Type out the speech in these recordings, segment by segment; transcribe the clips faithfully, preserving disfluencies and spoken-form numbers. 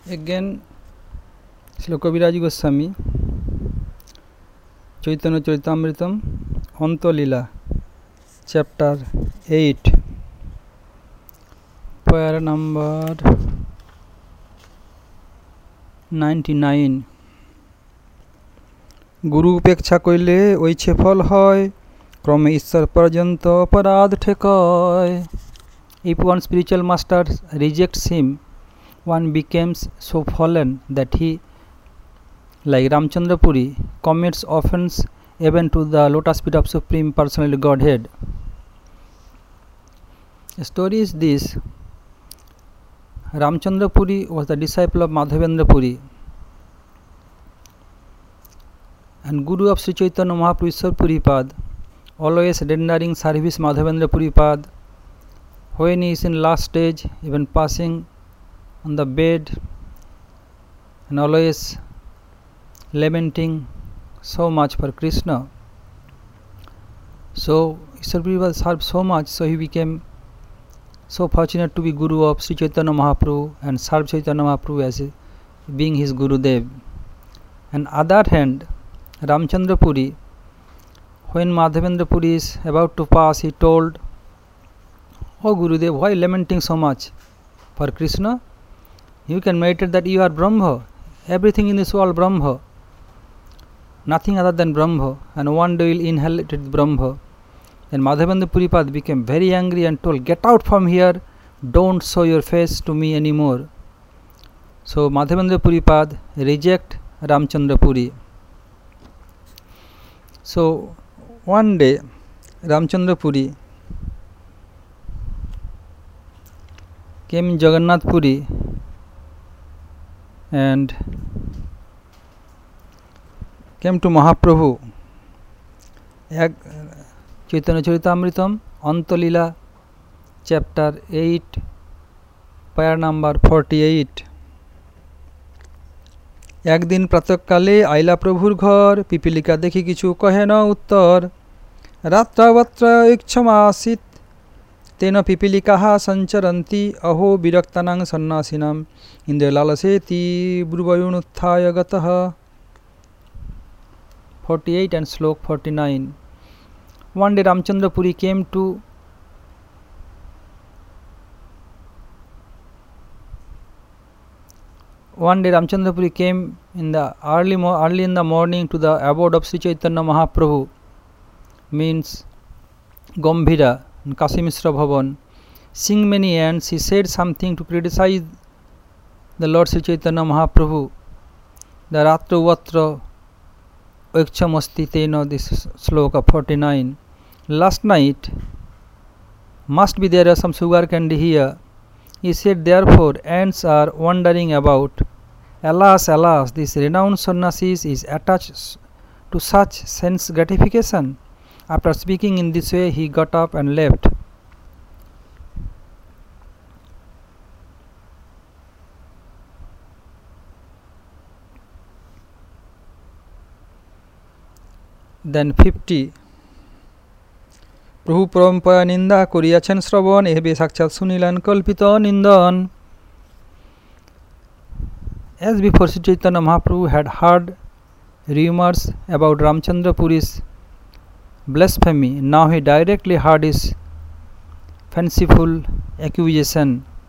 Again, Srila Kaviraj Goswami, Chaitanya Charitamritam, Anta Lila, chapter eight, para number ninety-nine. গুরু উপেক্ষা কইলে ওইছে ফল হয়, ক্রমে ঈশ্বর পর্যন্ত অপরাধ ঠেকয়. If one spiritual master rejects him, one becomes so fallen that he, like Ramchandra Puri, commits offense even to the lotus feet of Supreme Personality Godhead. The story is this: Ramchandra Puri was the disciple of Madhavendra Puri, and Guru of Sri Chaitanya Mahaprabhu Ishwar Puripad, always rendering service Madhavendra Puripad. When he is in last stage, even passing on the bed and always lamenting so much for Krishna. So Ishwar Puripad served so much, so he became so fortunate to be Guru of Sri Chaitanya Mahaprabhu and serve Chaitanya Mahaprabhu as a, being his Guru Dev. On the other hand, Ramchandra Puri, when Madhavendra Puri is about to pass, he told, "Oh Gurudev, why lamenting so much for Krishna? You can meditate that you are Brahma, everything in this world Brahma, nothing other than Brahma, and one day you will inherit Brahma." Then Madhavendra Puripad became very angry and told, "Get out from here, don't show your face to me anymore." So Madhavendra Puripad reject Ramchandra Puri. So one day Ramchandra Puri came in Jagannath Puri and came to Mahaprabhu. Chaitanya Charitamritam, Anta Lila, chapter eight, para number forty-eight. একদিন প্রাতঃকালে আইলা প্রভুর ঘর, পিপিলিকা দেখি কিছু কহে না উত্তর। রাত্রাবত্র ইক্ষমাসিত তেন পিপিলিকাহ সঞ্চরন্তি, অহো বিরক্তানাং সন্ন্যাসিনাম Indra লালসেতি ব্রুবয়ুনুত্থায় গতঃ. forty-eight and slok forty-nine. One day Ramchandra Puri came to One day Ramchandra Puri came in the early mo- early in the morning to the abode of Sri Chaitanya Mahaprabhu, means Gambhira, in Kasimishra Bhavan. Seeing many ants, he said something to criticize the Lord Sri Chaitanya Mahaprabhu. The Ratro Vatra Ekchamasti Tena, this sloka forty-nine. Last night must be there some sugar candy here. He said, therefore ants are wandering about. Alas, alas, this renowned sannyasis is attached to such sense gratification. After speaking in this way, he got up and left. Then fifty. প্রভু পরম্পরা নিন্দা করিয়াছেন শ্রবণ, এবে সাক্ষাৎ শুনিলেন কল্পিত নিন্দন. As before, Sri Chaitanya Mahaprabhu had heard rumors about Ramchandra Puri's blasphemy. Now he directly heard his fanciful accusation.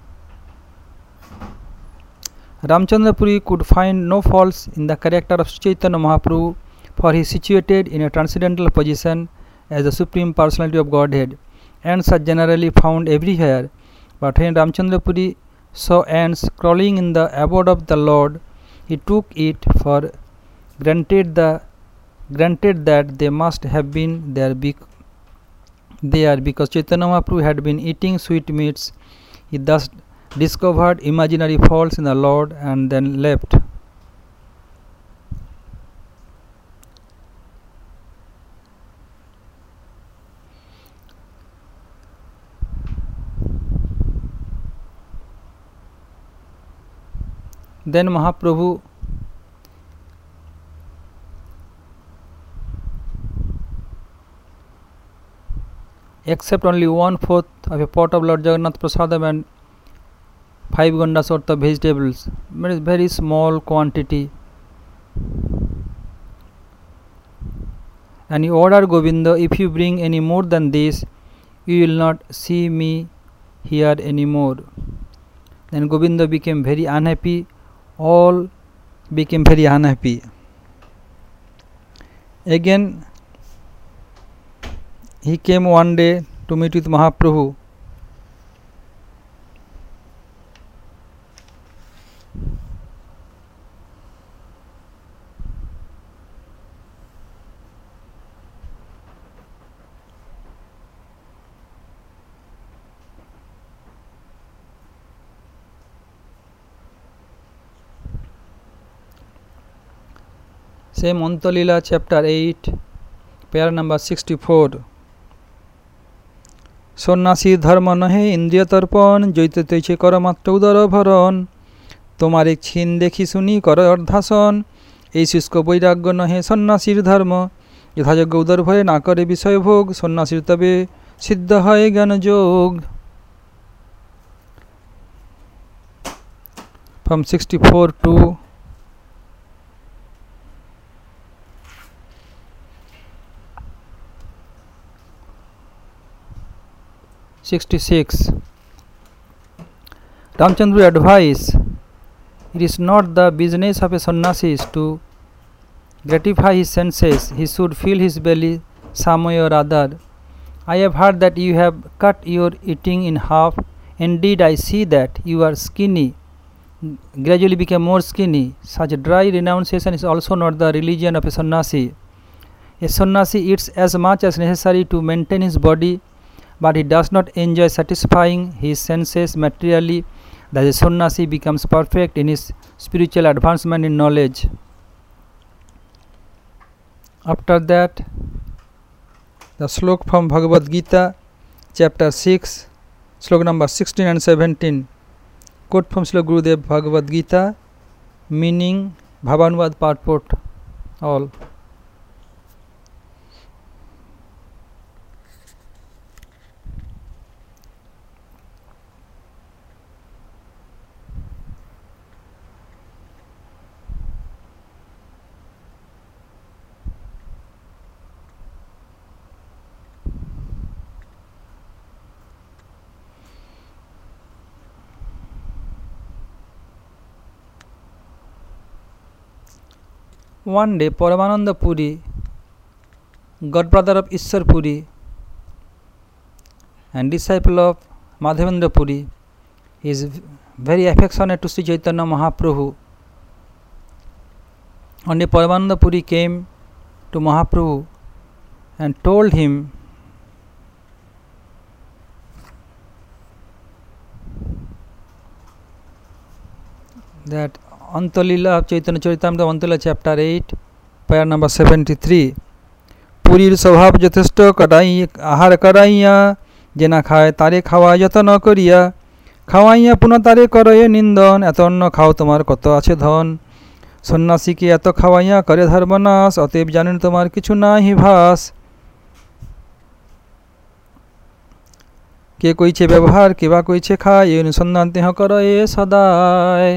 Ramchandra Puri could find no faults in the character of Sri Chaitanya Mahaprabhu, for he is situated in a transcendental position as the Supreme Personality of Godhead. Ants are generally found everywhere, but when Ramchandra Puri saw ants crawling in the abode of the Lord, he took it for granted the granted that they must have been there, bec- there because Chaitanya Mahaprabhu had been eating sweetmeats. He thus discovered imaginary faults in the Lord and then left. Then Mahaprabhu accept only one fourth of a pot of Lord Jagannath Prasadam and five gandas worth of vegetables, very, very small quantity. And he ordered Govinda, if you bring any more than this, you will not see me here anymore. Then Govinda became very unhappy. All became very unhappy. Again, he came one day to meet with Mahaprabhu. Same Antalila chapter eight, para number sixty-four. সন্ন্যাসী ধর্ম নহে ইন্দ্রিয় তর্পণ, জৈতে তৈছে কর মাত্র উদর ভরণ, তোমার এক ছিন দেখি শুনি কর অর্ধাসন, এই শুষ্ক বৈরাগ্য নহে সন্ন্যাসীর ধর্ম, যথাযোগ্য উদর ভয়ে না করে বিষয় ভোগ, সন্ন্যাসীর তবে সিদ্ধ হয় জ্ঞান যোগ। From sixty-four to sixty-six. Ramchandra advised, it is not the business of a sannyasi to gratify his senses, he should fill his belly some way or other. I have heard that you have cut your eating in half. Indeed, I see that you are skinny, gradually became more skinny. Such dry renunciation is also not the religion of a sannyasi. A sannyasi eats as much as necessary to maintain his body, but he does not enjoy satisfying his senses materially. Thus a sannyasi becomes perfect in his spiritual advancement in knowledge. After that, the slok from Bhagavad Gita, chapter six, slok number sixteen and seventeen. Quote from Srila Gurudev Bhagavad Gita, meaning Bhavanvad purport all. One day, Paramananda Puri, godbrother of Ishwar Puri and disciple of Madhavendra Puri, is very affectionate to Sri Chaitanya Mahaprabhu. One day, Paramananda Puri came to Mahaprabhu and told him that Antalila of Chaitanya Charitamrita, Antalila chapter eight, para number seventy-three. পুরীর স্বভাব যথেষ্ট করাই আহার করাইয়া, যে না খায় তারে খাওয়া যতন করিয়া, খাওয়াইয়া পুনঃ তারে করয়ে নিন্দন, এত অন্ন খাও তোমার কত আছে ধন, সন্ন্যাসীকে এত খাওয়াইয়া করে ধর্মনাশ, অতএব জানেন তোমার কিছু নাহি ভাস। কে কইছে ব্যবহার কে বা কইছে খায়, এই অনুসন্ধান তেহ করয়ে সদায়।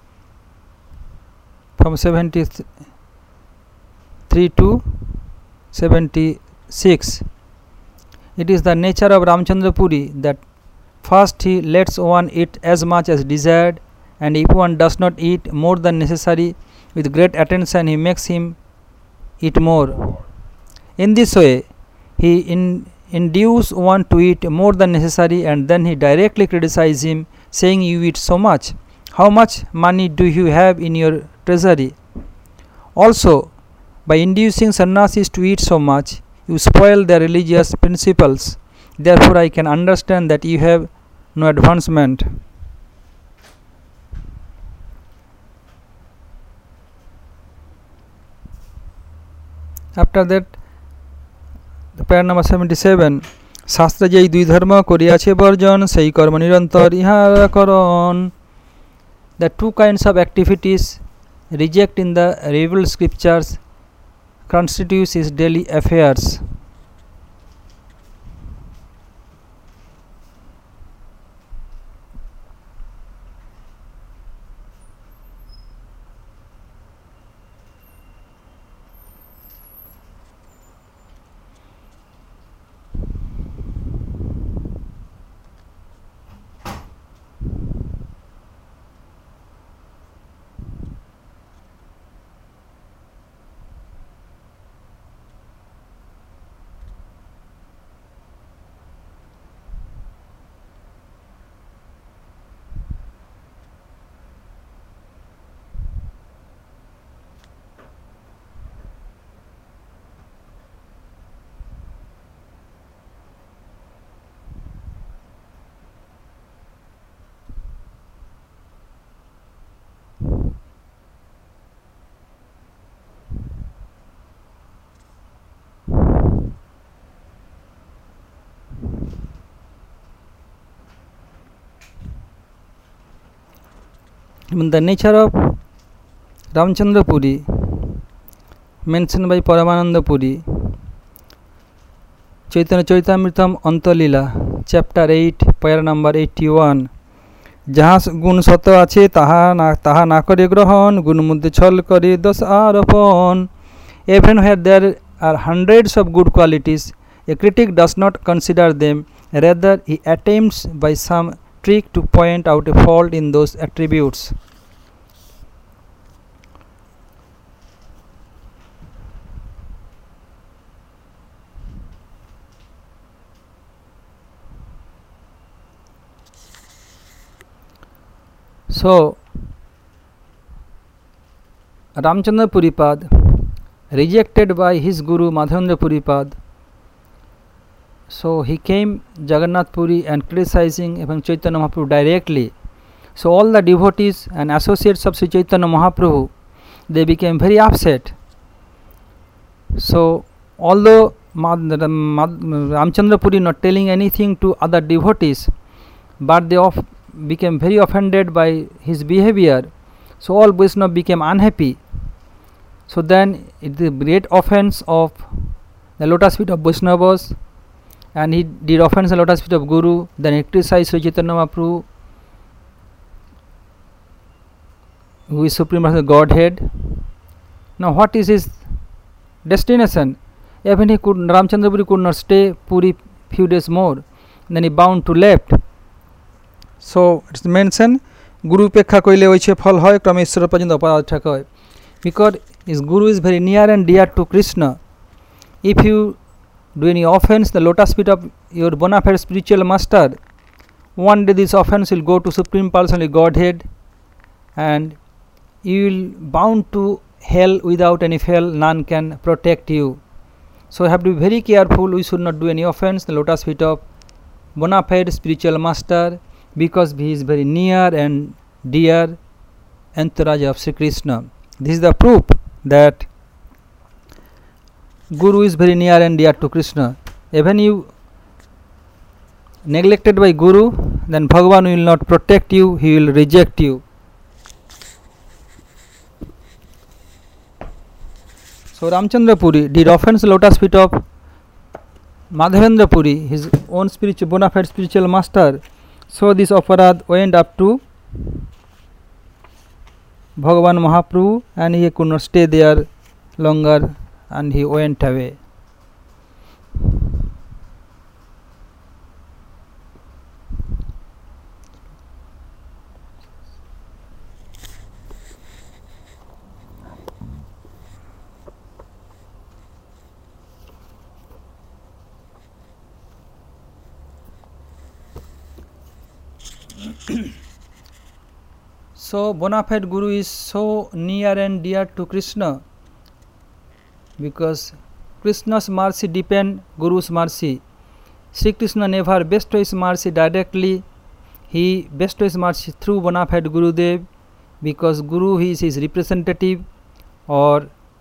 From seventy-three to seventy-six. It is the nature of Ramchandra Puri that first he lets one eat as much as desired, and if one does not eat more than necessary, with great attention he makes him eat more. In this way, he in, induces one to eat more than necessary, and then he directly criticizes him, saying, you eat so much. How much money do you have in your treasury? Also, by inducing sannyasis to eat so much, you spoil their religious principles. Therefore, I can understand that you have no advancement. After that, the para number seventy-seven. শাস্ত্রে যেই দুই ধর্ম করিয়াছে বর্জন, সেই কর্ম নিরন্তর ইহারা করণ। The two kinds of activities reject in the revealed scriptures constitutes his daily affairs. The nature of Ramchandra Puri mentioned by Paramananda Puri, Chaitanya Charitamrita Antalila, chapter eight, para number eighty-one. যাহা গুণ শত আছে তাহা না তাহা না করে গ্রহণ গুণ মধ্যে ছল করে দোষ আরোপণ. Even where there are hundreds of good qualities, a critic does not consider them, rather he attempts by some trick to point out a fault in those attributes. So, Ramchandra Puripad, rejected by his guru Madhavendra Puripad, so he came Jagannath Puri and criticizing even Chaitanya Mahaprabhu directly. So all the devotees and associates of Sri Chaitanya Mahaprabhu, they became very upset. So although Mad- Mad- Ramchandra Puri not telling anything to other devotees, but they of became very offended by his behavior. So all Vaishnava became unhappy. So then it is a great offense of the lotus feet of Vaishnavas, and he did offense the lotus feet of Guru. Then he criticized Sri Chaitanya Mahaprabhu, who is Supreme Personality of Godhead. Now what is his destination? Even he could, Ramchandra Puri could not stay Puri few days more. Then he bound to left. So it's mentioned Guru Pekha koile oiche phal hoy krame Ishwar porjont aparadh thak hoy. Because his Guru is very near and dear to Krishna. If you do any offense the lotus feet of your bona fide spiritual master, one day this offense will go to Supreme Personality Godhead and you will bound to hell without any fail. None can protect you. So you have to be very careful. We should not do any offense the lotus feet of bona fide spiritual master, because he is very near and dear entourage of Sri Krishna. This is the proof that Guru is very near and dear to Krishna. Even you neglected by Guru, then Bhagavan will not protect you, he will reject you. So Ramchandra Puri did offense the lotus feet of Madhavendra Puri, his own spiritual bona fide spiritual master. So this aparadh went up to Bhagavan Mahaprabhu and he could not stay there longer and he went away. So bona fide Guru is so near and dear to Krishna, because Krishna's mercy depends Guru's mercy. Sri Krishna never bestows his mercy directly, he bestows his mercy through bona fide Gurudev, because Guru is his representative or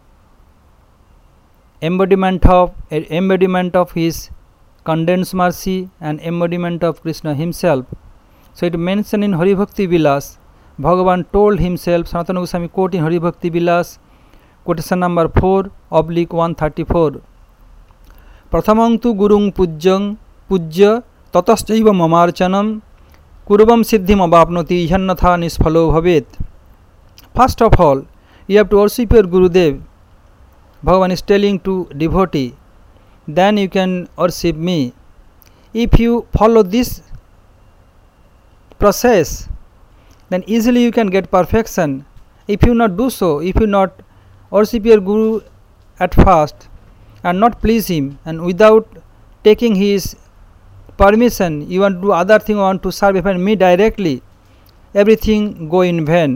embodiment of embodiment of his condensed mercy and embodiment of Krishna himself. So it mentioned in Hari Bhakti Vilas, Bhagavan told himself, Sanatana Goswami quote in Hari Bhakti Vilas, quotation number four oblique one thirty-four. Prathamang tu gurung pujjang pujya tataschaiva mamarchanam kurvam siddhim abapnoti yannatha nisphalo bhavet. First of all, you have to worship your Gurudev. Bhagavan is telling to devotee, then you can worship me. If you follow this process, then easily you can get perfection. If you not do so, if you not worship your Guru at first and not please him, and without taking his permission you want to do other thing, want to serve even me directly, everything go in vain.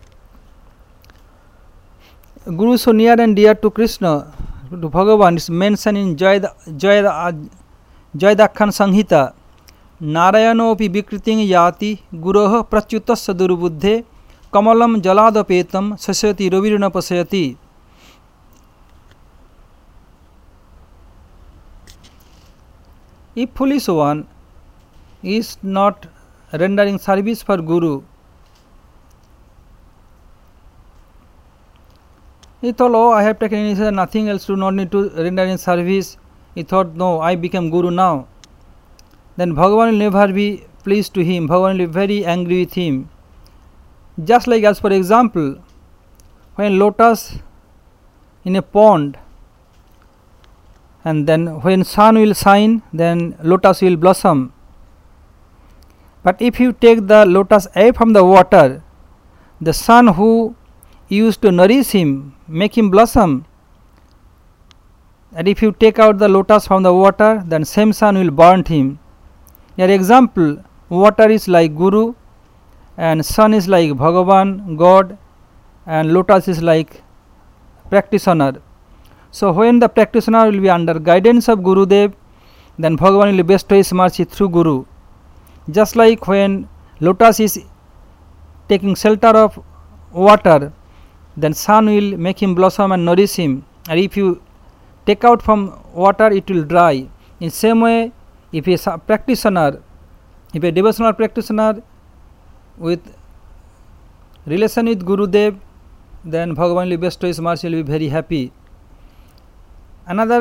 Guru so near and dear to Krishna, to Bhagavan, is mentioned in Jayadakhan Sanghita. नारायणोपि विकृतिं याति गुरोः प्रच्युतस्य दुर्बुद्धे कमलं जलादपेतं शस्यति रविर्न पश्यति. If foolish one is not rendering service for Guru, He thought, oh, I have taken initiative, nothing else, do not need to render in service. He thought, no, I became Guru now. Then Bhagavan will never be pleased to him. Bhagavan will be very angry with him. Just like, as for example, when lotus in a pond, and then when sun will shine, then lotus will blossom. But if you take the lotus away from the water, the sun who used to nourish him, make him blossom, and if you take out the lotus from the water, then same sun will burn him. Your example, water is like Guru, and sun is like Bhagavan, God, and lotus is like practitioner. So when the practitioner will be under guidance of Gurudev, then Bhagavan will bestow his mercy through Guru. Just like when lotus is taking shelter of water, then sun will make him blossom and nourish him, and if you take out from water, it will dry. In same way, if a practitioner, if a devotional practitioner with relation with Gurudev, then Bhagavan will bestow his mercy, will be very happy. Another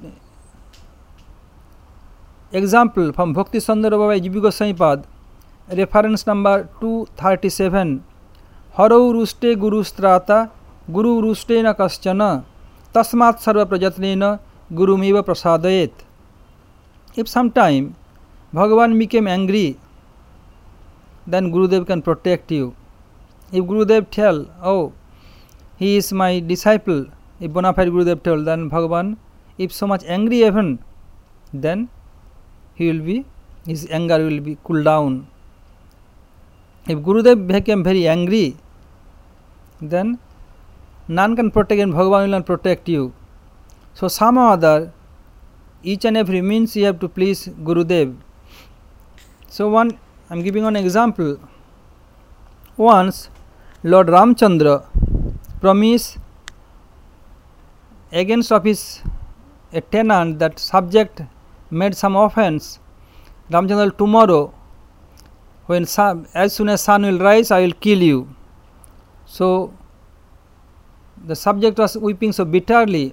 example from Bhakti Sandara Baba Jiva Goswami Pad, reference number two thirty-seven. Haro ruste guru strata guru ruste na kaschana tasmat sarva prajatnena gurumiva prasadayet. If sometime Bhagavan became angry, then Gurudev can protect you. If Gurudev tell, oh, he is my disciple, if bona fide Gurudev tell, then Bhagavan, if so much angry even, then he will be, his anger will be cooled down. If Gurudev became very angry, then none can protect, and Bhagavan will not protect you. So somehow or other, each and every means you have to please Gurudev. So one, I am giving one example. Once Lord Ramchandra promised against of his a tenant, that subject made some offense. Ramchandra, tomorrow, when sun, as soon as sun will rise, I will kill you. So the subject was weeping so bitterly.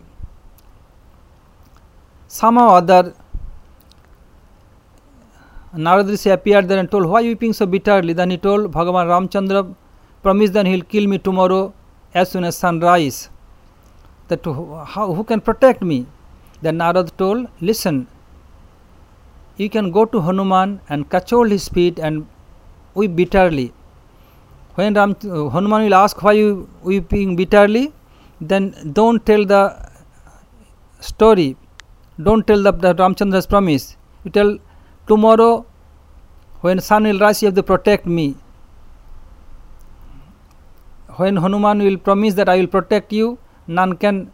Somehow or other, Narad Rishi appeared there and told, why are you weeping so bitterly? Then he told, Bhagavan Ramchandra promised that he will kill me tomorrow as soon as sun rise. That how, who can protect me? Then Narad told, listen, you can go to Hanuman and catch hold his feet and weep bitterly. When Ram, uh, Hanuman will ask, why you weeping bitterly, then don't tell the story, don't tell the, the Ramchandra's promise. You tell, tomorrow when sun will rise, you have to protect me. When Hanuman will promise that I will protect you, none can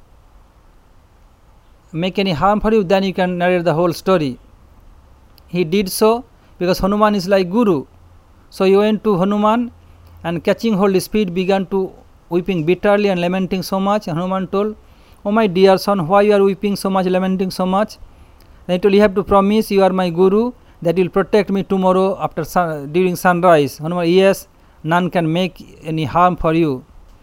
make any harm for you, then you can narrate the whole story. He did so because Hanuman is like Guru. So he went to Hanuman and catching hold his feet began to weeping bitterly and lamenting so much. And Hanuman told, oh my dear son, why you are weeping so much, lamenting so much? Then he told, you have to promise, you are my Guru, that you will protect me tomorrow after sun, during sunrise. Hanuman, yes, none can make any harm for you.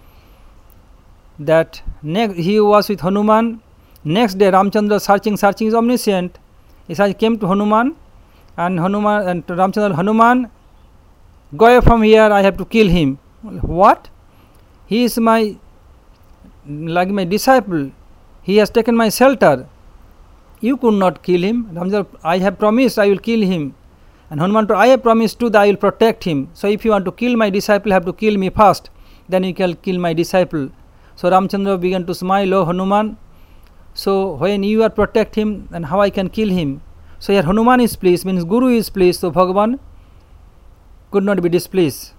That next, he was with Hanuman. Next day Ramchandra searching, searching is omniscient. He came to Hanuman, and Hanuman and Ramchandra, Hanuman, go away from here, I have to kill him. What? He is my, like my disciple. He has taken my shelter. You could not kill him. Ramchandra, I have promised I will kill him. And Hanuman told, I have promised too that I will protect him. So if you want to kill my disciple, you have to kill me first. Then you can kill my disciple. So Ramchandra began to smile, oh Hanuman, so when you are protect him, then how I can kill him? So here Hanuman is pleased, means Guru is pleased, so Bhagavan could not be displeased.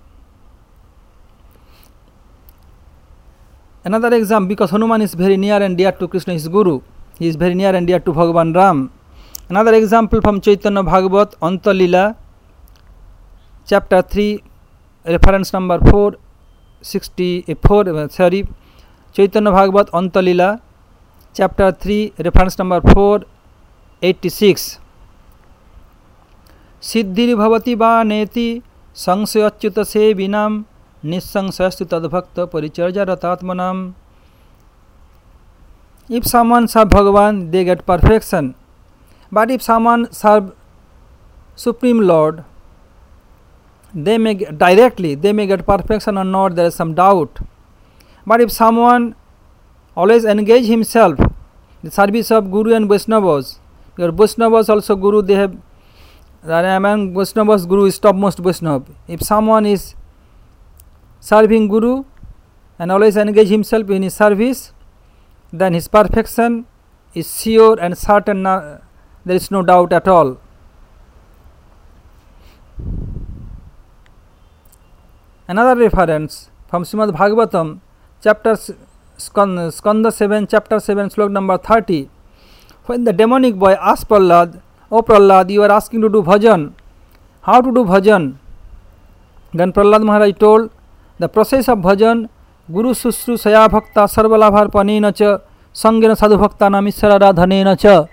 Another example, because Hanuman is very near and dear to Krishna, his Guru, he is very near and dear to Bhagavan Ram. Another example from Chaitanya Bhagavat, Anta Lila, chapter three, reference number four sixty-four, sorry, Chaitanya Bhagavat, Anta Lila, chapter three, reference number four eighty-six. Siddhir bhavati vaneti sangsayachyuta sevinam nissangsaystu tadbhakta paricharya ratatmanam. If someone serve Bhagavan, they get perfection. But if someone serve Supreme Lord, they may get directly, they may get perfection or not, there is some doubt. But if someone always engage himself in the service of Guru and Vaishnavas, your Vaishnavas also Guru, they have, among Vaishnavas, Guru is topmost Vaishnava. If someone is serving Guru and always engage himself in his service, then his perfection is sure and certain, there is no doubt at all. Another reference from Srimad Bhagavatam, chapter Skanda seven, chapter seven, slok number thirty. When the demonic boy asked Prahlad, "O Prahlad, you are asking to do bhajan. How to do bhajan?" Then Prahlad Maharaj told, the process of bhajan, Guru Susru Saya Bhakta Sarvalabhar Panena Cha Sangena Sadhu Bhakta Namishara Radhanena Cha.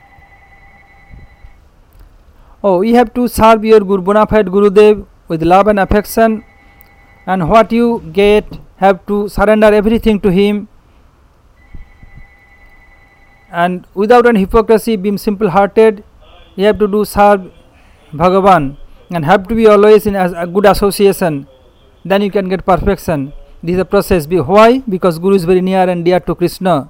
Oh, you have to serve your Guru, bona fide Gurudev with love and affection, and what you get, have to surrender everything to him, and without any hypocrisy, being simple hearted, you have to do serve Bhagavan and have to be always in a good association, then you can get perfection. This is a process. Why? Because Guru is very near and dear to Krishna.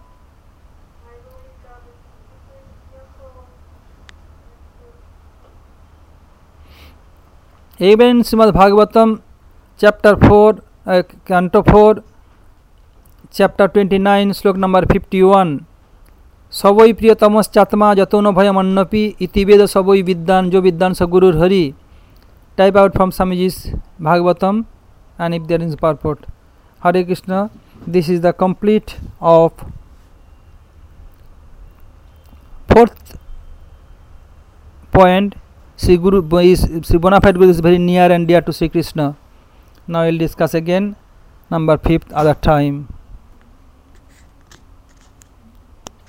Even in Srimad Bhagavatam, chapter four, uh, canto four, chapter twenty-nine, slok number fifty-one. Savoi priyatamas chatma jatono bhayam annapi iti veda savoi viddan jo viddan sa gurur hari. Type out from Swamiji's Bhagavatam, and if there is purport. Hare Krishna. This is the complete of fourth point. Sri Guru is Sri Bonafide Guru is very near and dear to Sri Krishna. Now we will discuss again number fifth other time.